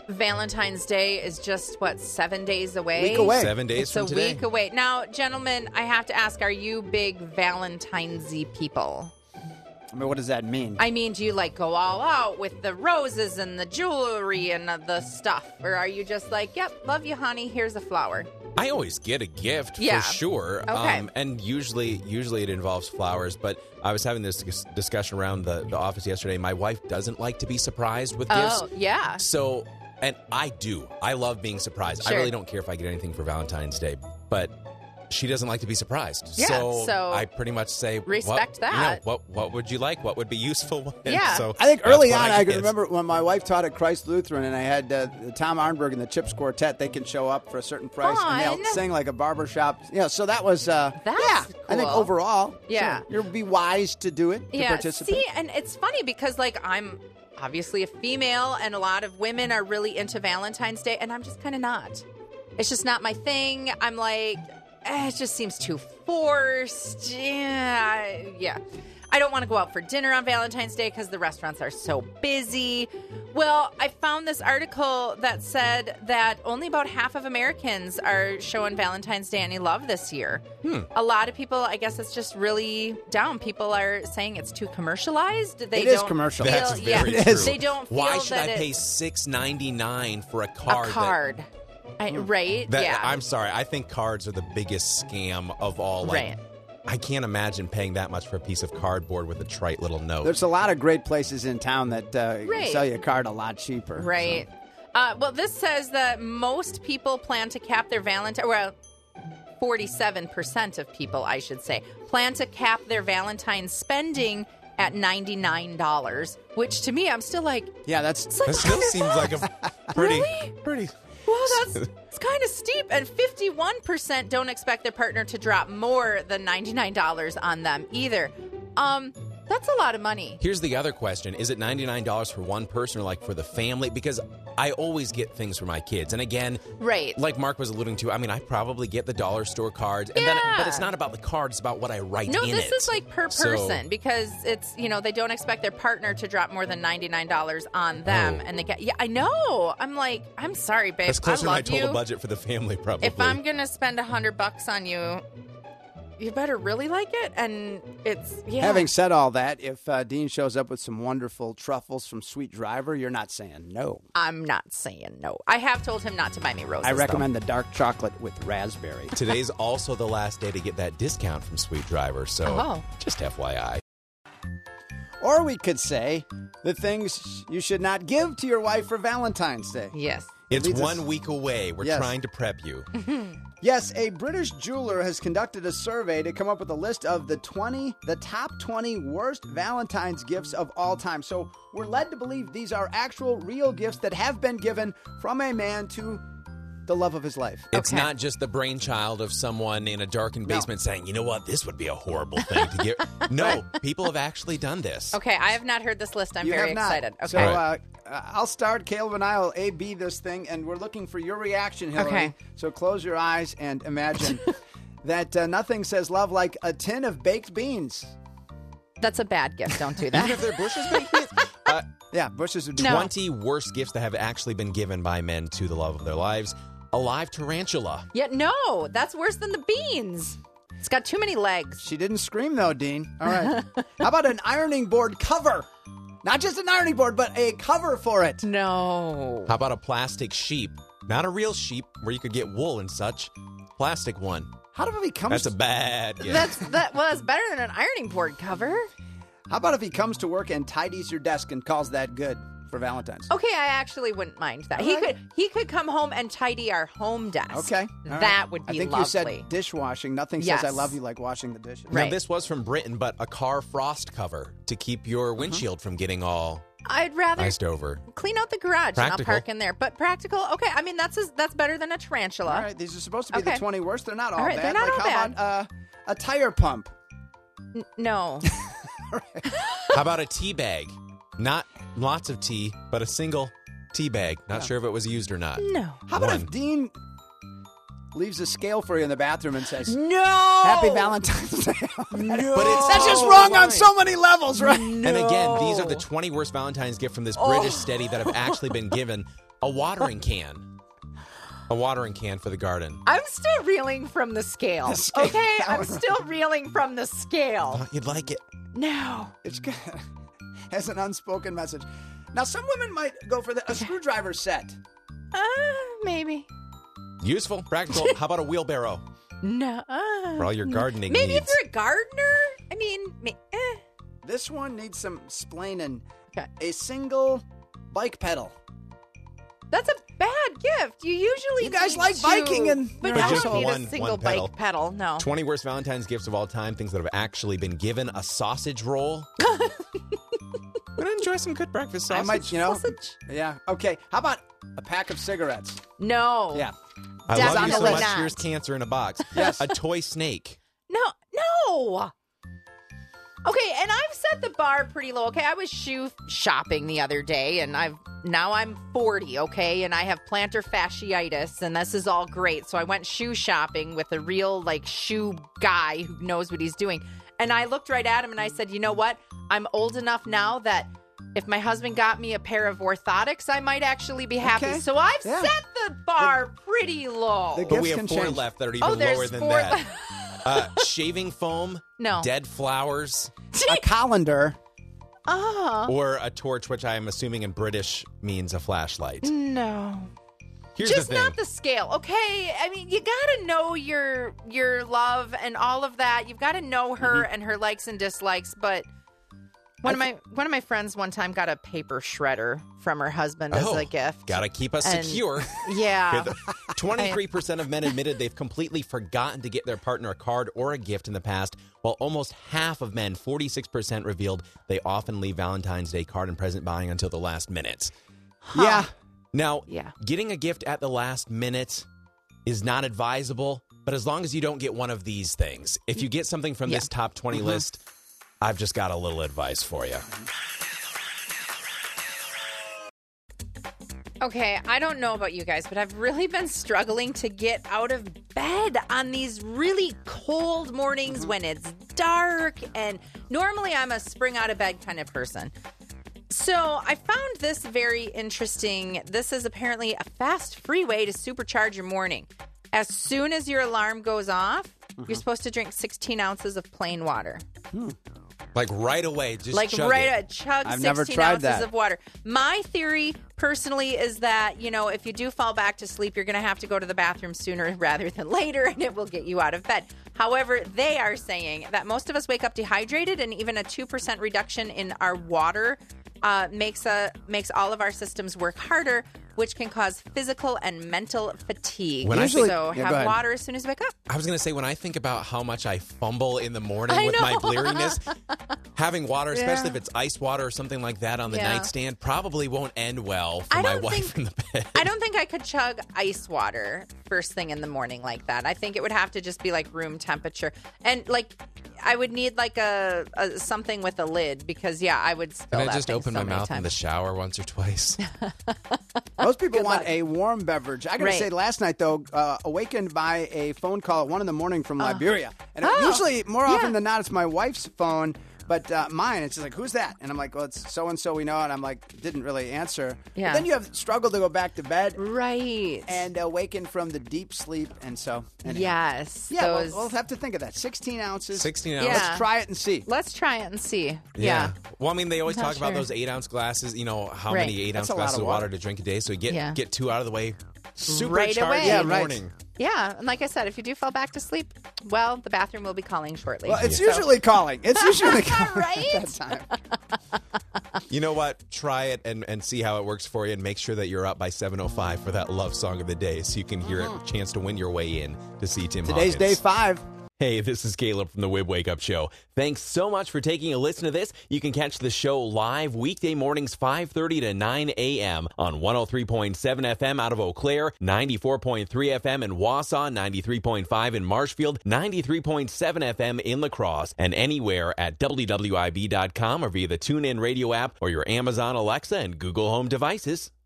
Valentine's Day is just, 7 days away? Week away. 7 days It's from a today. week away. Now, gentlemen, I have to ask, are you big Valentine's-y people? I mean, what does that mean? I mean, do you go all out with the roses and the jewelry and the stuff? Or are you just yep, love you, honey, here's a flower? I always get a gift Yeah. for sure. Okay. And usually it involves flowers. But I was having this discussion around the office yesterday. My wife doesn't like to be surprised with gifts. Oh, yeah. So, and I do. I love being surprised. Sure. I really don't care if I get anything for Valentine's Day. But she doesn't like to be surprised. Yeah, so I pretty much say, respect that. What would you like? What would be useful? Yeah. So I think early that's what on, I can get. remember when my wife taught at Christ Lutheran, and I had the Tom Arnberg and the Chips Quartet. They can show up for a certain price, and Fun. they'll sing like a barbershop. So that was That's I think cool. overall, Yeah. sure, you'll be wise to do it, to participate. See, and it's funny because I'm obviously a female, and a lot of women are really into Valentine's Day, and I'm just kind of not. It's just not my thing. I'm like, it just seems too forced. Yeah. I don't want to go out for dinner on Valentine's Day because the restaurants are so busy. Well, I found this article that said that only about half of Americans are showing Valentine's Day any love this year. A lot of people, I guess it's just really down. People are saying it's too commercialized. It is commercialized. That's very It true. is. They don't feel Why should that I pay it's $6.99 for a a card? card. Right? Yeah. I'm sorry. I think cards are the biggest scam of all. Right. I can't imagine paying that much for a piece of cardboard with a trite little note. There's a lot of great places in town that Right. sell you a card a lot cheaper. Right. Well, this says that most people plan to cap their Valentine. Well, 47% of people, I should say, plan to cap their Valentine's spending at $99, which to me, I'm still like, Yeah, that's it's like that still seems like a pretty, Really? pretty. well, it's kind of steep. And 51% don't expect their partner to drop more than $99 on them either. That's a lot of money. Here's the other question. Is it $99 for one person or like for the family? Because I always get things for my kids. And again, Right. like Mark was alluding to, I mean, I probably get the dollar store cards. And Yeah. but it's not about the card. It's about what I write No, in this it. is like per So- person because it's, they don't expect their partner to drop more than $99 on them. Oh. And they get, I know. I'm like, I'm sorry, babe. That's closer to I my love total you. budget for the family, probably. If I'm going to spend $100 on you, you better really like it. And it's, Having said all that, if Dean shows up with some wonderful truffles from Sweet Driver, you're not saying no. I'm not saying no. I have told him not to buy me roses. I recommend the dark chocolate with raspberry. Today's also the last day to get that discount from Sweet Driver, so Oh. just FYI. Or we could say the things you should not give to your wife for Valentine's Day. though. Yes. It's leads us- 1 week away. We're Yes. trying to prep you. Yes, a British jeweler has conducted a survey to come up with a list of the top 20 worst Valentine's gifts of all time. So we're led to believe these are actual real gifts that have been given from a man to the love of his life. It's Okay. not just the brainchild of someone in a darkened basement saying, you know what, this would be a horrible thing to give. No, people have actually done this. Okay. I have not heard this list. I'm You very have not. excited. Okay. So I'll start. Caleb and I will A-B this thing, and we're looking for your reaction, Hillary. Okay. So close your eyes and imagine that nothing says love like a tin of baked beans. That's a bad gift. Don't do Even that. if they're Bush's baked beans? Yeah, Bush's would No. 20 worst gifts that have actually been given by men to the love of their lives. A live tarantula. Yeah, no, that's worse than the beans. It's got too many legs. She didn't scream, though, Dean. All right. How about an ironing board cover? Not just an ironing board, but a cover for it. No. How about a plastic sheep? Not a real sheep where you could get wool and such. Plastic one. How about if he comes? That's a bad gift. That's better than an ironing board cover. How about if he comes to work and tidies your desk and calls that good for Valentine's? Okay, I actually wouldn't mind that. All right. He could come home and tidy our home desk. Okay. All That right. would be I think lovely. you said dishwashing. Nothing Yes. says I love you like washing the dishes. Now, Right. this was from Britain, but a car frost cover to keep your windshield from getting all I'd rather iced over. clean out the garage and I'll Practical. park in there. But practical, okay. I mean, that's better than a tarantula. All right. These are supposed to be the Okay. 20 worst. They're not all, All right, bad. they're not like, all how bad. about a tire pump? No. How about a tea bag? Not lots of tea, but a single tea bag. Not sure if it was used or not. No. How about One. if Dean leaves a scale for you in the bathroom and says, No. Happy Valentine's Day? No. But it's That's just so wrong on fine. so many levels, right? And again, these are the 20 worst Valentine's gifts from this British study that have actually been given. a watering can. A watering can for the garden. I'm still reeling from the scale. Okay? I'm still reeling from the scale. Thought you'd like it. No. It's good. Has an unspoken message. Now, some women might go for a screwdriver set. Maybe. Useful, practical. How about a wheelbarrow? No. For all your gardening Maybe needs. if you're a gardener. I mean, This one needs some splaining. Okay. A single bike pedal. That's a bad gift. You usually You guys need like two, biking and but your I just don't need one a single pedal. bike pedal. No. 20 worst Valentine's gifts of all time, things that have actually been given. A sausage roll. I'm going to enjoy some good breakfast sausage. I might, Sausage? Yeah. Okay. How about a pack of cigarettes? No. Yeah. I love you so Definitely much. not. Here's cancer in a box. Yes. A toy snake. No. Okay, and I've set the bar pretty low. Okay, I was shoe shopping the other day, and now I'm 40. Okay, and I have plantar fasciitis, and this is all great. So I went shoe shopping with a real shoe guy who knows what he's doing, and I looked right at him and I said, you know what? I'm old enough now that if my husband got me a pair of orthotics, I might actually be happy. Okay. So I've Yeah. set the bar pretty low. The But we Gifts have can 4 change. left that are even there's lower than 4 that. left. Shaving foam, No. dead flowers, A colander. or a torch, which I am assuming in British means a flashlight. No. Here's Just the thing. not the scale, okay? I mean, you gotta know your love and all of that. You've got to know her and her likes and dislikes. But one of my friends one time got a paper shredder from her husband as a gift. Gotta keep us And- secure. Yeah. 23% of men admitted they've completely forgotten to get their partner a card or a gift in the past, while almost half of men, 46%, revealed they often leave Valentine's Day card and present buying until the last minute. Yeah. Now, Yeah. getting a gift at the last minute is not advisable, but as long as you don't get one of these things. If you get something from this top 20 list, I've just got a little advice for you. Okay, I don't know about you guys, but I've really been struggling to get out of bed on these really cold mornings when it's dark. And normally I'm a spring out of bed kind of person. So I found this very interesting. This is apparently a fast, free way to supercharge your morning. As soon as your alarm goes off, you're supposed to drink 16 ounces of plain water. Like right away, just chug it. Chug I've 16 never tried ounces that. of water. My theory personally is that, if you do fall back to sleep, you're going to have to go to the bathroom sooner rather than later, and it will get you out of bed. However, they are saying that most of us wake up dehydrated, and even a 2% reduction in our water makes all of our systems work harder, which can cause physical and mental fatigue. When I Usually- so Yeah, go have ahead. water as soon as you wake up. I was going to say, when I think about how much I fumble in the morning I with my know. bleariness, having water, especially Yeah. if it's ice water or something like that on the Yeah. nightstand, probably won't end well for I my don't wife think- in the bed. I don't think I could chug ice water first thing in the morning like that. I think it would have to just be like room temperature. And I would need a something with a lid because I would spill Can I that just thing open so my many mouth in times. the shower once or twice? Most people want luck. a warm beverage. I got to Right. say, last night, though, awakened by a phone call at 1 a.m. from Liberia. And usually, more often than not, it's my wife's phone. But mine, it's just like, who's that? And I'm like, well, it's so-and-so we know. And I'm like, didn't really answer. Yeah. But then you have struggled to go back to bed Right. and awaken from the deep sleep. And so, anyhow. Yes. Yeah, those, we'll have to think of that. 16 ounces. 16 Yeah. ounces. Let's try it and see. Let's try it and see. Yeah. Well, I mean, they always I'm not talk about sure. those 8-ounce glasses, how Right. many 8-ounce That's a lot glasses of of water water. to drink a day. So you Yeah. get 2 out of the way. Right Supercharge away. your Yeah, right. morning. Yeah. And like I said, if you do fall back to sleep, well, the bathroom will be calling shortly. Well, it's So- usually calling. It's usually calling Right? at that time. You know what? Try it and see how it works for you, and make sure that you're up by 7:05 for that love song of the day, so you can hear it. Chance to win your way in to see Tim Today's Hawkins. day 5. Hey, this is Caleb from the Wib Wake Up Show. Thanks so much for taking a listen to this. You can catch the show live weekday mornings 5:30 to 9 a.m. on 103.7 FM out of Eau Claire, 94.3 FM in Wausau, 93.5 in Marshfield, 93.7 FM in La Crosse, and anywhere at WWIB.com or via the TuneIn radio app or your Amazon Alexa and Google Home devices.